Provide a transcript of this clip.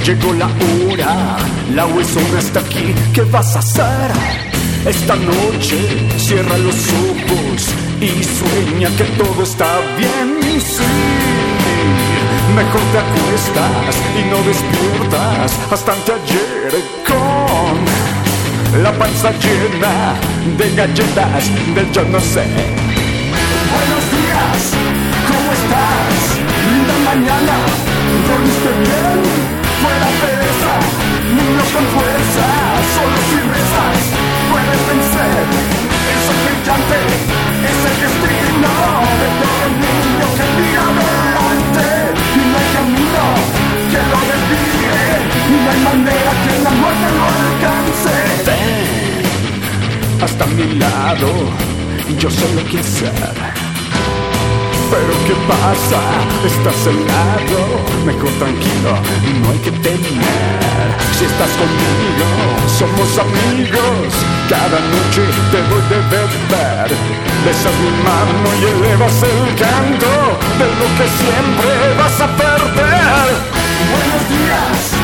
Llegó la hora, la Wilson está aquí. ¿Qué vas a hacer? Esta noche cierra los ojos y sueña que todo está bien. Sí, mejor te acuestas y no despiertas hasta anteayer con la panza llena de galletas del yo no sé. Buenos días, ¿cómo estás? Linda mañana, ¿dormiste bien? Fuera pereza, niños con fuerza, solo si rezas puedes vencer. Eso brillante es el destino de todo niño que mira adelante. Y no hay camino que lo desvíe, y no hay manera que la muerte lo alcance. Ven hasta mi lado, yo solo quiero ser. Pero ¿qué pasa? Estás helado, mejor tranquilo, no hay que temer. Si estás conmigo, somos amigos. Cada noche te doy de beber. Besas mi mano y elevas el canto de lo que siempre vas a perder. Buenos días.